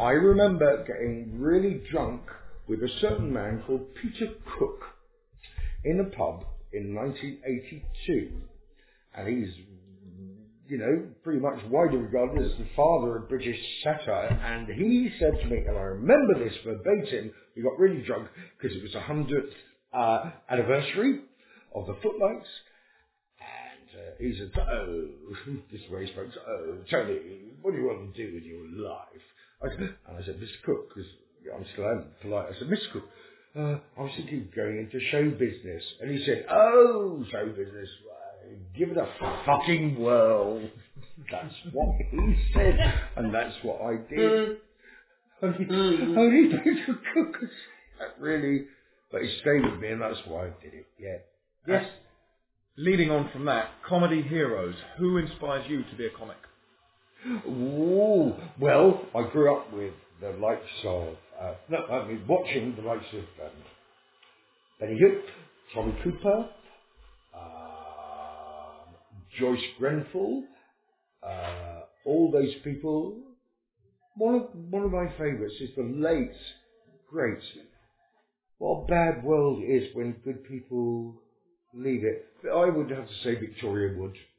I remember getting really drunk with a certain man called Peter Cook in a pub in 1982. And he's, pretty much widely regarded as the father of British satire. And he said to me, and I remember this verbatim, we got really drunk because it was the 100th anniversary of the Footlights. And he said, this is where he spoke, Tony, what do you want to do with your life? I said, Mr. Cook, because I'm still polite. I said, Mr. Cook, I was thinking of going into show business. And he said, show business, give it a fucking whirl. That's what he said, and that's what I did. Only Peter Cook said that really, but he stayed with me, and that's why I did it. Yeah. Yes. Leading on from that, comedy heroes. Who inspires you to be a comic? Ooh, well, I grew up with the likes of, watching the likes of Benny Hill, Tommy Cooper, Joyce Grenfell, all those people. One of my favourites is the late, great, what a bad world it is when good people leave it. But I would have to say Victoria Wood.